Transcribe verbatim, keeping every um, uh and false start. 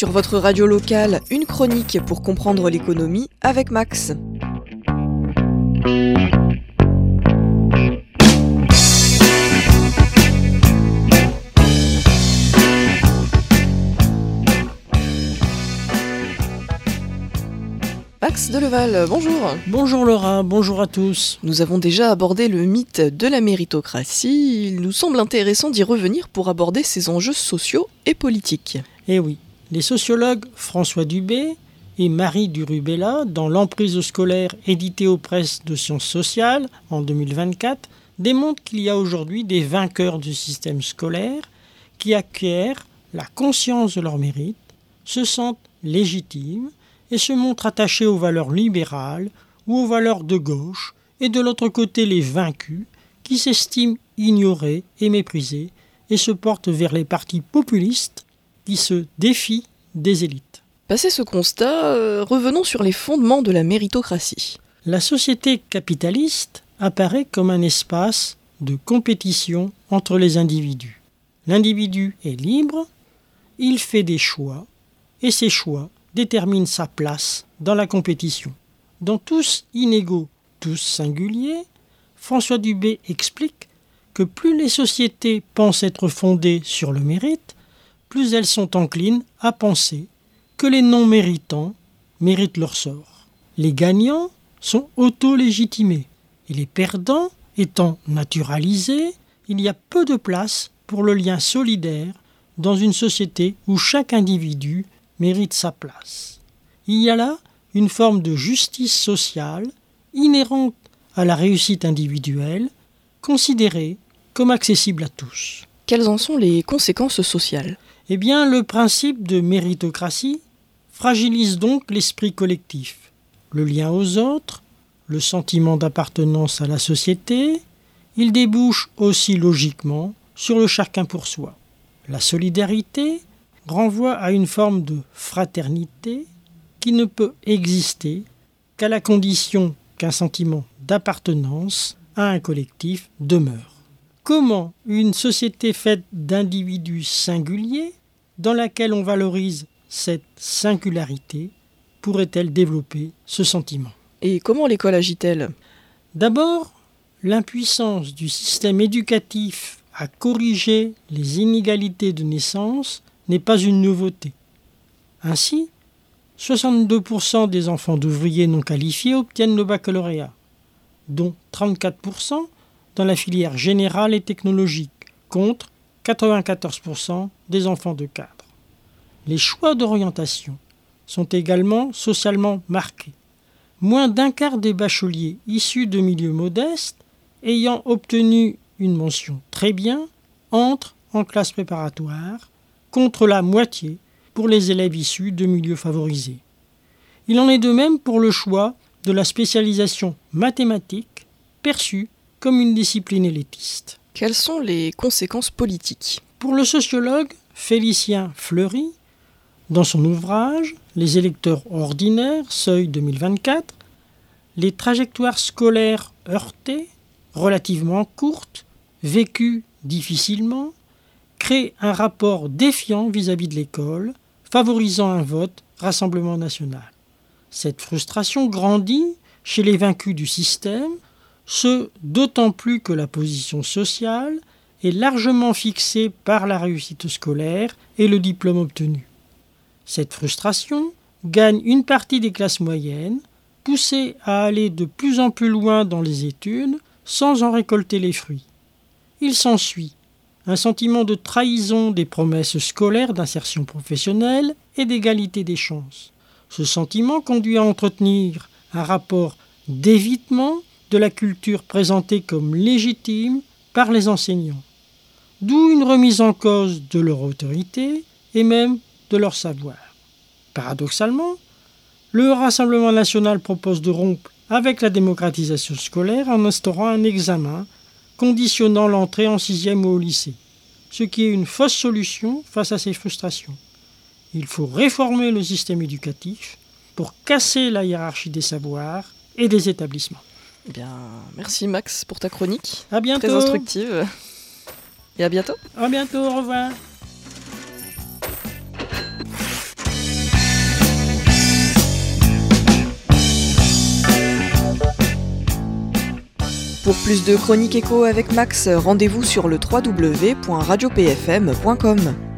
Sur votre radio locale, une chronique pour comprendre l'économie avec Max. Max Deleval, bonjour. Bonjour Laura, bonjour à tous. Nous avons déjà abordé le mythe de la méritocratie. Il nous semble intéressant d'y revenir pour aborder ses enjeux sociaux et politiques. Eh oui, les sociologues François Dubé et Marie Durubella, dans L'emprise scolaire édité aux presses de sciences sociales en deux mille vingt-quatre, démontrent qu'il y a aujourd'hui des vainqueurs du système scolaire qui acquièrent la conscience de leur mérite, se sentent légitimes et se montrent attachés aux valeurs libérales ou aux valeurs de gauche, et de l'autre côté les vaincus qui s'estiment ignorés et méprisés et se portent vers les partis populistes qui se défient des élites. Passé ce constat, euh, revenons sur les fondements de la méritocratie. La société capitaliste apparaît comme un espace de compétition entre les individus. L'individu est libre, il fait des choix, et ces choix déterminent sa place dans la compétition. Dans Tous inégaux, tous singuliers, François Dubé explique que plus les sociétés pensent être fondées sur le mérite, plus elles sont enclines à penser que les non-méritants méritent leur sort. Les gagnants sont auto-légitimés et les perdants étant naturalisés, il y a peu de place pour le lien solidaire dans une société où chaque individu mérite sa place. Il y a là une forme de justice sociale inhérente à la réussite individuelle, considérée comme accessible à tous. Quelles en sont les conséquences sociales ? Eh bien, le principe de méritocratie fragilise donc l'esprit collectif, le lien aux autres, le sentiment d'appartenance à la société. Il débouche aussi logiquement sur le chacun pour soi. La solidarité renvoie à une forme de fraternité qui ne peut exister qu'à la condition qu'un sentiment d'appartenance à un collectif demeure. Comment une société faite d'individus singuliers, dans laquelle on valorise cette singularité, pourrait-elle développer ce sentiment ? Et comment l'école agit-elle ? D'abord, l'impuissance du système éducatif à corriger les inégalités de naissance n'est pas une nouveauté. Ainsi, soixante-deux pour cent des enfants d'ouvriers non qualifiés obtiennent le baccalauréat, dont trente-quatre pour cent dans la filière générale et technologique, contre quatre-vingt-quatorze pour cent des enfants de cadre. Les choix d'orientation sont également socialement marqués. Moins d'un quart des bacheliers issus de milieux modestes ayant obtenu une mention très bien entrent en classe préparatoire, contre la moitié pour les élèves issus de milieux favorisés. Il en est de même pour le choix de la spécialisation mathématique, perçue comme une discipline élitiste. Quelles sont les conséquences politiques ? Pour le sociologue Félicien Fleury, dans son ouvrage « Les électeurs ordinaires, seuil deux mille vingt-quatre », les trajectoires scolaires heurtées, relativement courtes, vécues difficilement, créent un rapport défiant vis-à-vis de l'école, favorisant un vote Rassemblement national. Cette frustration grandit chez les vaincus du système, ce d'autant plus que la position sociale est largement fixée par la réussite scolaire et le diplôme obtenu. Cette frustration gagne une partie des classes moyennes, poussées à aller de plus en plus loin dans les études sans en récolter les fruits. Il s'ensuit un sentiment de trahison des promesses scolaires d'insertion professionnelle et d'égalité des chances. Ce sentiment conduit à entretenir un rapport d'évitement de la culture présentée comme légitime par les enseignants, d'où une remise en cause de leur autorité et même de leur savoir. Paradoxalement, le Rassemblement national propose de rompre avec la démocratisation scolaire en instaurant un examen conditionnant l'entrée en sixième ou au lycée, ce qui est une fausse solution face à ces frustrations. Il faut réformer le système éducatif pour casser la hiérarchie des savoirs et des établissements. Eh bien, merci Max pour ta chronique. À bientôt. Très instructive. Et à bientôt. À bientôt, au revoir. Pour plus de chroniques écho avec Max, rendez-vous sur le w w w point radio p f m point com.